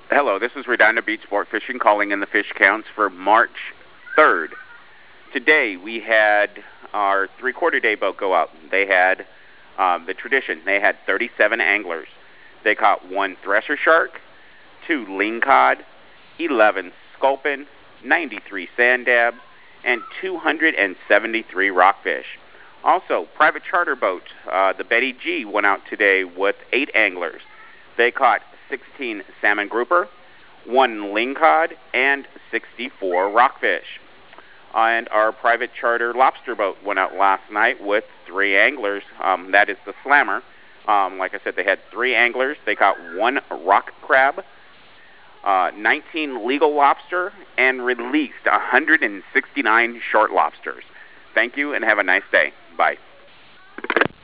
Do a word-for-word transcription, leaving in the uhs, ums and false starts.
Hello, this is Redondo Beach Sport Fishing calling in the fish counts for March third. Today we had our three-quarter day boat go out. They had um, the tradition. They had thirty-seven anglers. They caught one thresher shark, two lingcod, eleven sculpin, ninety-three sand dabs, and two hundred seventy-three rockfish. Also, private charter boat, uh, the Betty G, went out today with eight anglers. They caught sixteen salmon grouper, one lingcod, and sixty-four rockfish. Uh, and our private charter lobster boat went out last night with three anglers. Um, that is the Slammer. Um, like I said, they had three anglers. They caught one rock crab, uh, nineteen legal lobster, and released one hundred sixty-nine short lobsters. Thank you, and have a nice day. Bye.